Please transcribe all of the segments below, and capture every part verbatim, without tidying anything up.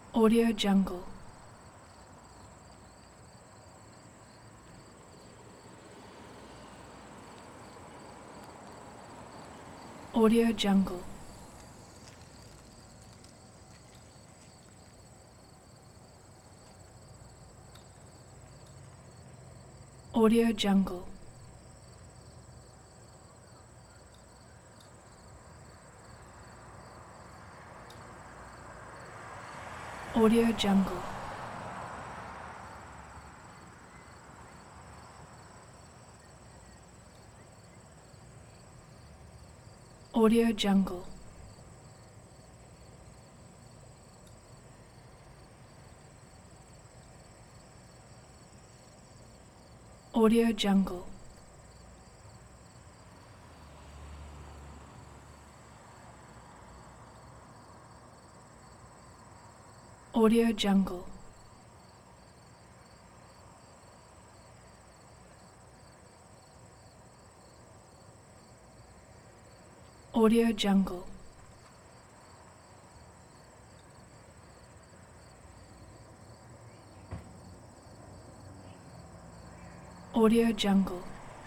Audio Jungle. Audio Jungle. Audio Jungle. Audio Jungle. Audio Jungle. Audio Jungle. Audio Jungle. Audio Jungle. Audio Jungle.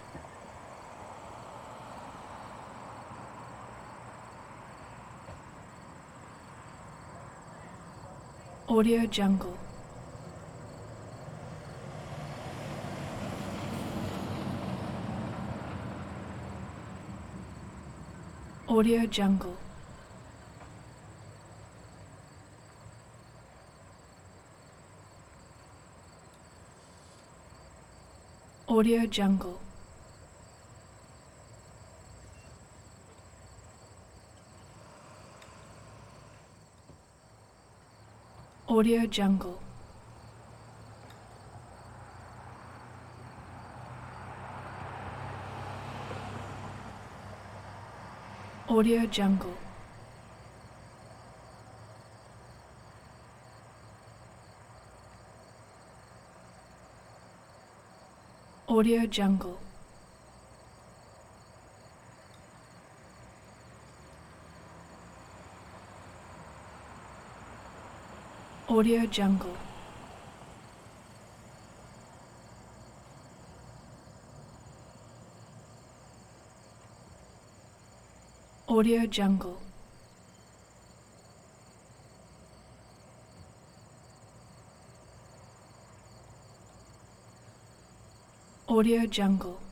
Audio Jungle. Audio Jungle. Audio Jungle. Audio Jungle. Audio Jungle. Audio Jungle. Audio Jungle. Audio Jungle. Audio Jungle.